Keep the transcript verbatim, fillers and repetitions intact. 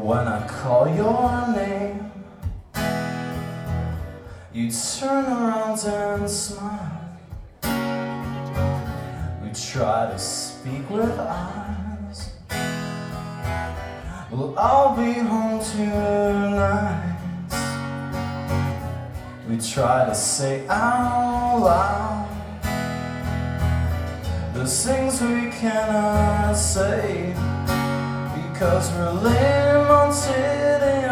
when I call your name, you turn around and smile. We try to speak with eyes. Well, I'll be home tonight. We try to say out loud the things we cannot say, because we're limited in